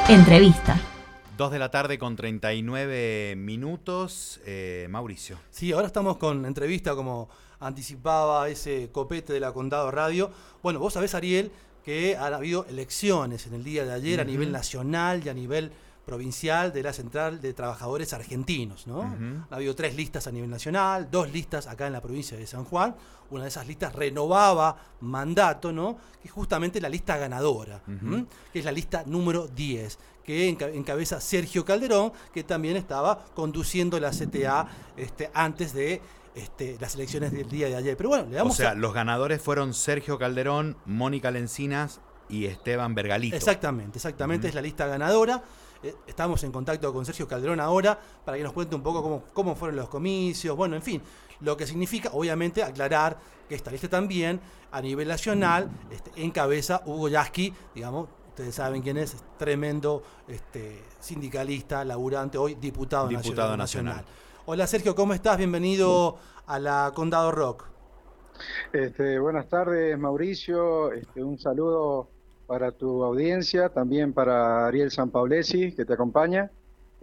Entrevista. 2 de la tarde con 39 minutos. Mauricio. Sí, ahora estamos con entrevista, como anticipaba ese copete de la Condado Radio. Bueno, vos sabés, Ariel, que han habido elecciones en el día de ayer a nivel nacional y a nivel provincial de la Central de Trabajadores Argentinos, ¿no? Ha habido 3 listas a nivel nacional, 2 listas acá en la provincia de San Juan. Una de esas listas renovaba mandato, ¿no? Que es justamente la lista ganadora, que es la lista número 10, que encabeza Sergio Calderón, que también estaba conduciendo la CTA antes de las elecciones del día de ayer. Pero bueno, le damos los ganadores fueron Sergio Calderón, Mónica Lencinas y Esteban Bergalito. Exactamente, es la lista ganadora. Estamos en contacto con Sergio Calderón ahora para que nos cuente un poco cómo fueron los comicios, bueno, en fin, lo que significa, obviamente, aclarar que esta lista también, a nivel nacional, encabeza Hugo Yasky, digamos, ustedes saben quién es tremendo sindicalista, laburante, hoy diputado nacional. Hola Sergio, ¿cómo estás? Bienvenido a la Condado Rock. Buenas tardes, Mauricio, un saludo para tu audiencia, también para Ariel Sanpaolesi, que te acompaña.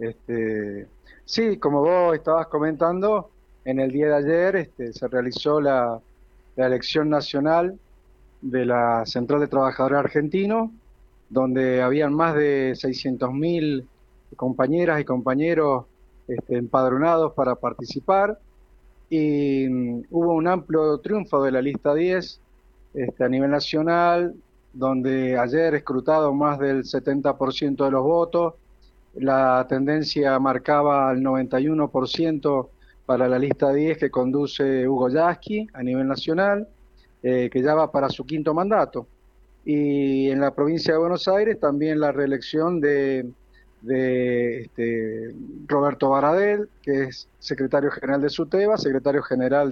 Sí, como vos estabas comentando, en el día de ayer se realizó la elección nacional de la Central de Trabajadores Argentinos, donde habían más de 600.000 compañeras y compañeros empadronados para participar, y hubo un amplio triunfo de la lista 10 a nivel nacional, donde ayer escrutado más del 70% de los votos. La tendencia marcaba al 91% para la lista 10 que conduce Hugo Yasky a nivel nacional, que ya va para su 5º mandato. Y en la provincia de Buenos Aires también la reelección de Roberto Baradel, que es secretario general de SUTEBA, secretario general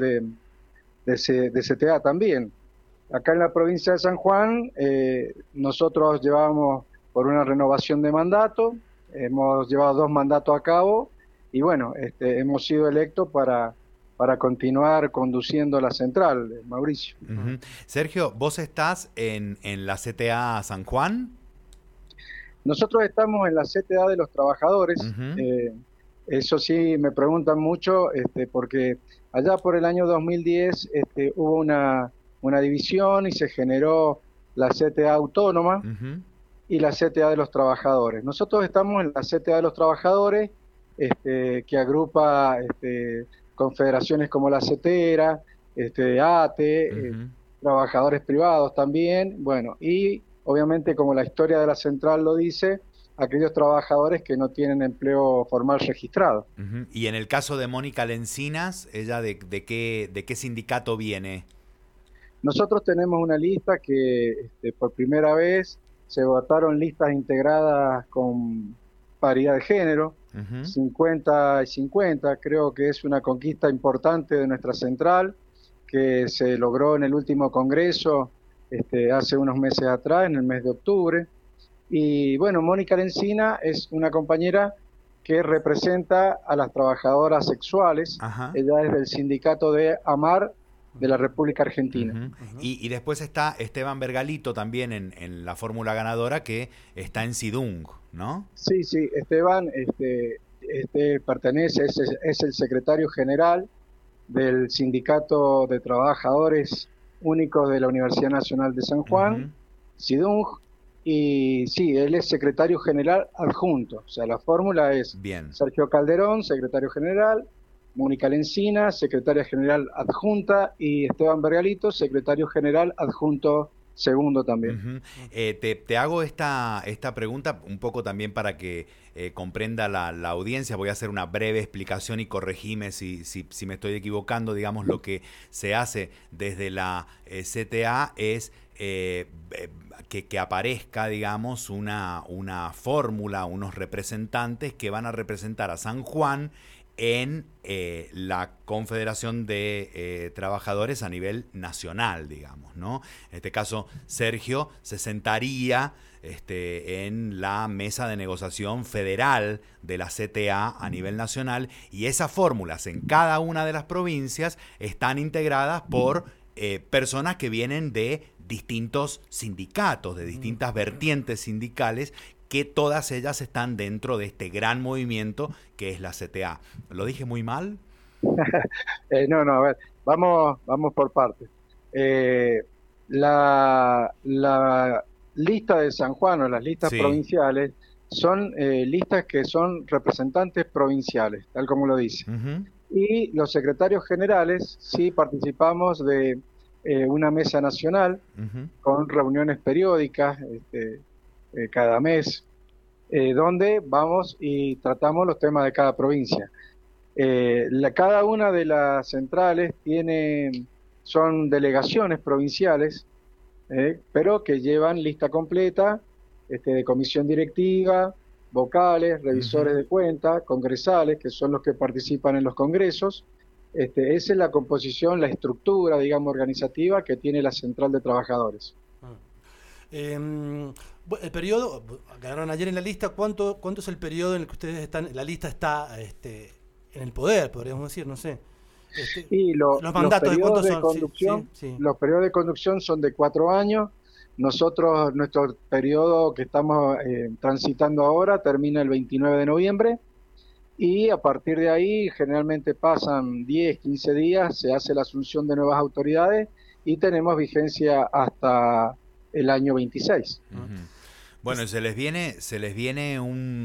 de CTA también. Acá en la provincia de San Juan, nosotros llevamos por una renovación de mandato, hemos llevado 2 mandatos a cabo y bueno, hemos sido electos para continuar conduciendo la central, Mauricio. Sergio, ¿vos estás en la CTA San Juan? Nosotros estamos en la CTA de los trabajadores. Eso sí, me preguntan mucho, porque allá por el año 2010 hubo una división y se generó la CTA autónoma y la CTA de los trabajadores. Nosotros estamos en la CTA de los trabajadores, que agrupa confederaciones como la CETERA, ATE, trabajadores privados también, bueno, y obviamente, como la historia de la central lo dice, aquellos trabajadores que no tienen empleo formal registrado. Y en el caso de Mónica Lencinas, ¿ella de qué sindicato viene? Nosotros tenemos una lista que por primera vez se votaron listas integradas con paridad de género, 50 y 50, creo que es una conquista importante de nuestra central, que se logró en el último congreso, hace unos meses atrás, en el mes de octubre. Y bueno, Mónica Lencina es una compañera que representa a las trabajadoras sexuales. Ella es del sindicato de AMAR de la República Argentina. Y después está Esteban Bergalito también en la fórmula ganadora, que está en SIDUNG, ¿no? Sí, Esteban pertenece, es el secretario general del Sindicato de Trabajadores Únicos de la Universidad Nacional de San Juan, SIDUNG, y sí, él es secretario general adjunto, o sea, la fórmula es Sergio Calderón, secretario general, Mónica Lencina, secretaria general adjunta, y Esteban Bergalito, secretario general adjunto segundo también. Te hago esta pregunta un poco también para que comprenda la audiencia. Voy a hacer una breve explicación y corregime si me estoy equivocando. Digamos, lo que se hace desde la CTA es que aparezca, digamos, una fórmula, unos representantes que van a representar a San Juan en la Confederación de Trabajadores a nivel nacional, digamos, ¿no? En este caso, Sergio se sentaría en la mesa de negociación federal de la CTA a nivel nacional, y esas fórmulas en cada una de las provincias están integradas por personas que vienen de distintos sindicatos, de distintas vertientes sindicales que todas ellas están dentro de este gran movimiento que es la CTA. ¿Lo dije muy mal? No, a ver, vamos por partes. La lista de San Juan o las listas Sí. provinciales son listas que son representantes provinciales, tal como lo dice. Ujú. Y los secretarios generales sí participamos de una mesa nacional Ujú. con reuniones periódicas cada mes, donde vamos y tratamos los temas de cada provincia. Cada una de las centrales son delegaciones provinciales, pero que llevan lista completa de comisión directiva, vocales, revisores Ujú. de cuenta, congresales, que son los que participan en los congresos. Esa es la composición, la estructura, digamos, organizativa que tiene la Central de Trabajadores. El periodo, ganaron ayer en la lista, ¿cuánto es el periodo en el que ustedes están, la lista está en el poder, podríamos decir, no sé? Y Los mandatos de cuántos son. Sí. los periodos de conducción son de 4 años. Nuestro periodo que estamos transitando ahora termina el 29 de noviembre y a partir de ahí generalmente pasan 10, 15 días, se hace la asunción de nuevas autoridades y tenemos vigencia hasta el año 26. Ujú. Bueno, se les viene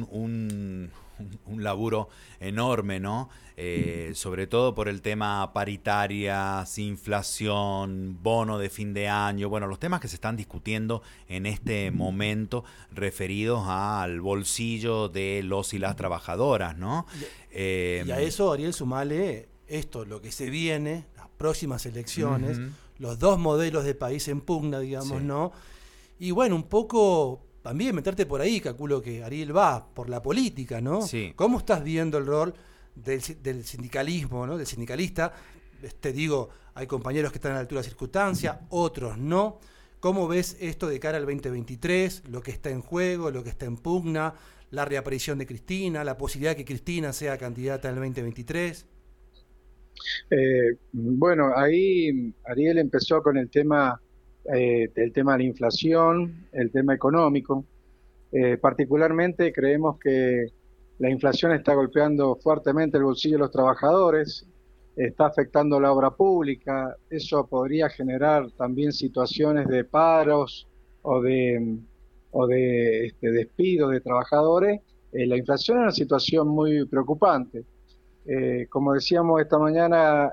un laburo enorme, ¿no? Sobre todo por el tema paritarias, inflación, bono de fin de año, bueno, los temas que se están discutiendo en este momento referidos al bolsillo de los y las trabajadoras, ¿no? Y a eso, Ariel, sumale esto, lo que se viene, las próximas elecciones, Ujú. los dos modelos de país en pugna, digamos, Sí. ¿no? Y bueno, un poco también meterte por ahí, calculo que Ariel va por la política, ¿no? Sí. ¿Cómo estás viendo el rol del sindicalismo, ¿no? Del sindicalista? Digo, hay compañeros que están a la altura de la circunstancia, otros no. ¿Cómo ves esto de cara al 2023, lo que está en juego, lo que está en pugna, la reaparición de Cristina, la posibilidad de que Cristina sea candidata en el 2023? Bueno, ahí Ariel empezó con el tema de la inflación, el tema económico. Particularmente creemos que la inflación está golpeando fuertemente el bolsillo de los trabajadores, está afectando la obra pública, eso podría generar también situaciones de paros o de despidos de trabajadores. La inflación es una situación muy preocupante. Como decíamos esta mañana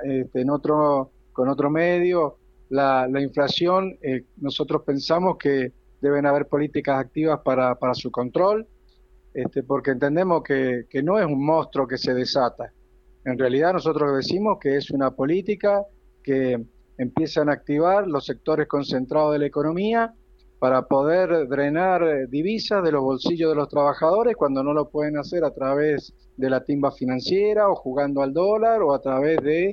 con otro medio, la inflación, nosotros pensamos que deben haber políticas activas para su control, porque entendemos que no es un monstruo que se desata. En realidad nosotros decimos que es una política que empiezan a activar los sectores concentrados de la economía para poder drenar divisas de los bolsillos de los trabajadores cuando no lo pueden hacer a través de la timba financiera o jugando al dólar o a través de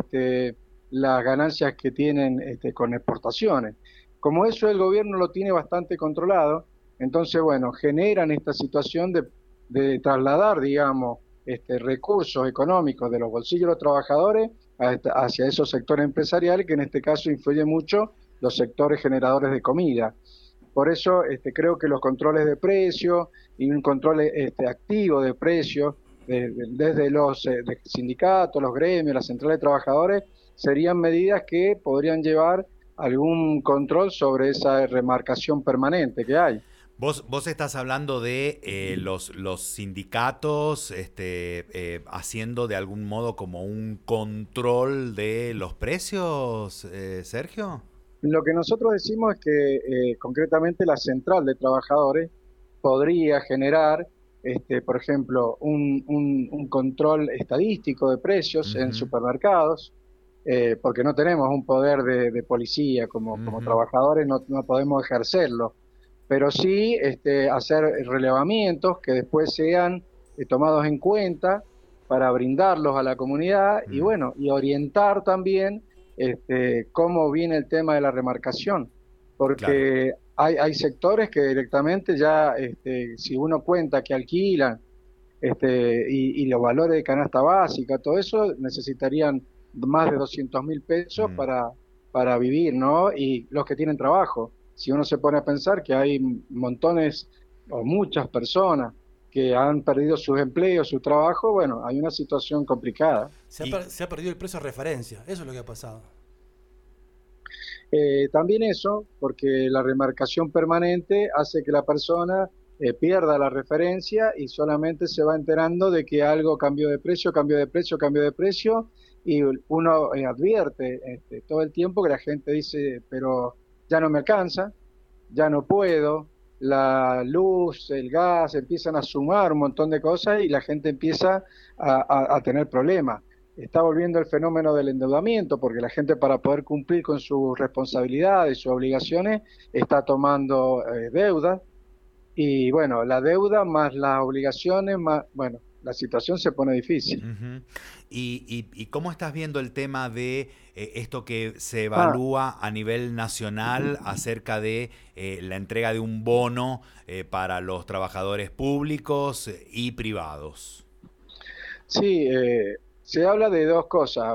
las ganancias que tienen con exportaciones. Como eso el gobierno lo tiene bastante controlado, entonces, bueno, generan esta situación de trasladar, digamos, recursos económicos de los bolsillos de los trabajadores hacia esos sectores empresariales, que en este caso influye mucho los sectores generadores de comida. Por eso creo que los controles de precios y un control activo de precios desde los sindicatos, los gremios, las centrales de trabajadores, serían medidas que podrían llevar algún control sobre esa remarcación permanente que hay. Vos estás hablando de los sindicatos haciendo de algún modo como un control de los precios, Sergio. Lo que nosotros decimos es que concretamente la central de trabajadores podría generar, por ejemplo, un control estadístico de precios en supermercados, porque no tenemos un poder de policía como trabajadores, no podemos ejercerlo, pero sí hacer relevamientos que después sean tomados en cuenta para brindarlos a la comunidad y bueno, y orientar también cómo viene el tema de la remarcación, porque hay sectores que directamente ya, si uno cuenta que alquilan y los valores de canasta básica, todo eso necesitarían más de 200.000 pesos para vivir, ¿no? Y los que tienen trabajo, si uno se pone a pensar que hay montones o muchas personas que han perdido sus empleos, su trabajo, bueno, hay una situación complicada. Se ha perdido el precio de referencia, eso es lo que ha pasado. También eso, porque la remarcación permanente hace que la persona pierda la referencia y solamente se va enterando de que algo cambió de precio, cambió de precio, cambió de precio, y uno advierte todo el tiempo que la gente dice, pero ya no me alcanza, ya no puedo, la luz, el gas, empiezan a sumar un montón de cosas y la gente empieza a tener problemas. Está volviendo el fenómeno del endeudamiento, porque la gente para poder cumplir con sus responsabilidades, sus obligaciones, está tomando deuda, y bueno, la deuda más las obligaciones, más, bueno, la situación se pone difícil. Ujú. ¿Y cómo estás viendo el tema de esto que se Ah, evalúa a nivel nacional acerca de la entrega de un bono para los trabajadores públicos y privados? sí, se habla de dos cosas,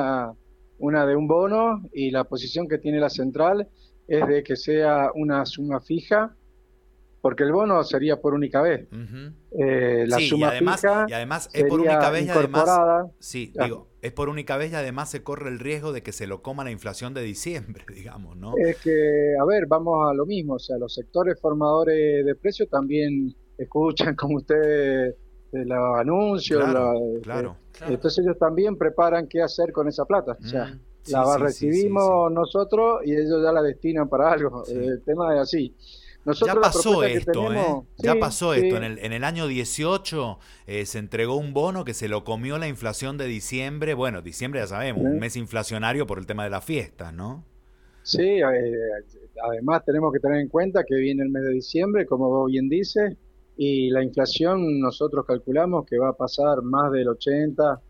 una de un bono, y la posición que tiene la central es de que sea una suma fija, porque el bono sería por única vez. Ujú. La Sí, suma fija y además es por única sería vez y además, incorporada. sí, Ah, digo, es por única vez y además se corre el riesgo de que se lo coma la inflación de diciembre, digamos, ¿no? es que, a ver, vamos a lo mismo, o sea, los sectores formadores de precios también escuchan como ustedes los anuncios, Claro, claro. Claro. entonces ellos también preparan qué hacer con esa plata, o sea, Sí, sí, sí, sí. recibimos nosotros y ellos ya la destinan para algo, Sí. el tema es así. Ya Nosotros la pasó propuesta que esto, ¿eh? tenemos, Ya sí, pasó esto. sí, En el año 18 se entregó un bono que se lo comió la inflación de diciembre. Bueno, diciembre ya sabemos, un ¿eh? mes inflacionario por el tema de las fiestas, ¿no? Sí, además tenemos que tener en cuenta que viene el mes de diciembre, como vos bien dices, y la inflación nosotros calculamos que va a pasar más del 80,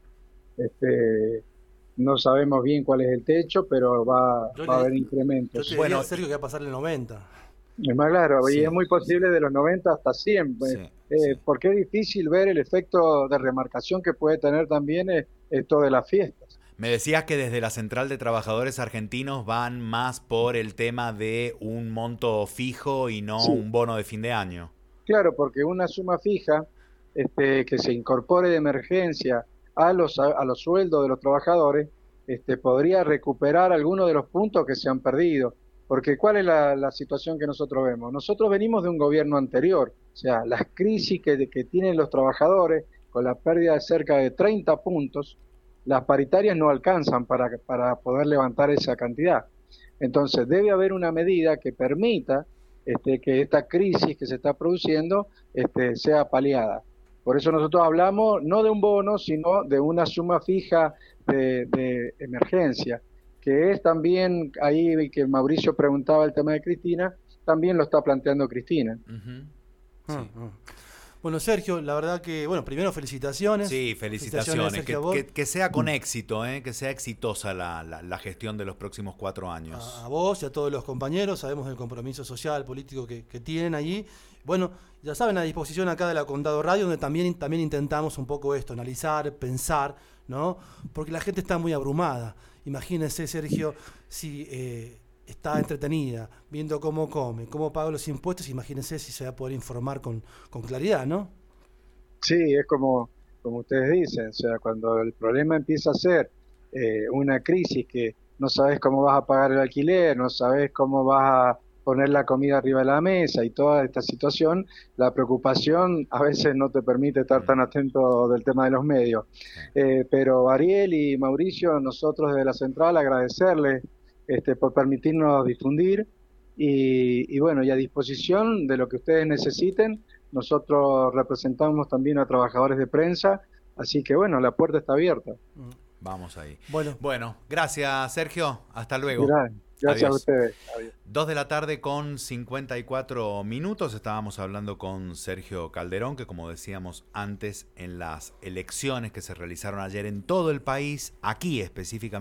este, no sabemos bien cuál es el techo, pero Yo, va a le, haber yo te incrementos. diría, Bueno, Sergio, que va a pasar el 90. Es más claro, y es sí, muy posible de los 90 hasta 100, sí, sí. porque es difícil ver el efecto de remarcación que puede tener también esto de las fiestas. Me decías que desde la Central de Trabajadores Argentinos van más por el tema de un monto fijo y no Sí, un bono de fin de año. claro, porque una suma fija que se incorpore de emergencia a los sueldos de los trabajadores, podría recuperar algunos de los puntos que se han perdido. Porque ¿cuál es la situación que nosotros vemos? Nosotros venimos de un gobierno anterior, o sea, las crisis que tienen los trabajadores con la pérdida de cerca de 30 puntos, las paritarias no alcanzan para poder levantar esa cantidad. Entonces, debe haber una medida que permita que esta crisis que se está produciendo sea paliada. Por eso nosotros hablamos no de un bono, sino de una suma fija de emergencia, que es también, ahí que Mauricio preguntaba el tema de Cristina, también lo está planteando Cristina. Ujú. Mm, Sí. mm. Bueno, Sergio, la verdad que, bueno, primero felicitaciones. Sí, felicitaciones. Sergio, a vos. Que sea con éxito, ¿eh? Que sea exitosa la gestión de los próximos 4 A años. vos y a todos los compañeros, sabemos del compromiso social, político que tienen allí. Bueno, ya saben, a disposición acá de la Condado Radio, donde también intentamos un poco esto, analizar, pensar, ¿no? Porque la gente está muy abrumada. Imagínense, Sergio, si está entretenida, viendo cómo come, cómo paga los impuestos, imagínense si se va a poder informar con claridad, ¿no? Sí, es como ustedes dicen, o sea, cuando el problema empieza a ser una crisis que no sabes cómo vas a pagar el alquiler, no sabes cómo vas a poner la comida arriba de la mesa y toda esta situación, la preocupación a veces no te permite estar Mm, tan atento del tema de los medios. sí. Pero Ariel y Mauricio, nosotros desde la central agradecerles por permitirnos difundir y bueno, y a disposición de lo que ustedes necesiten. Nosotros representamos también a trabajadores de prensa, así que bueno, la puerta está abierta. Mm. Vamos ahí. Bueno, Bueno, gracias Sergio. Hasta luego. Mirá, gracias a Adiós. ustedes. Adiós. 2 de la tarde con 54 minutos. Estábamos hablando con Sergio Calderón, que como decíamos antes, en las elecciones que se realizaron ayer en todo el país, aquí específicamente,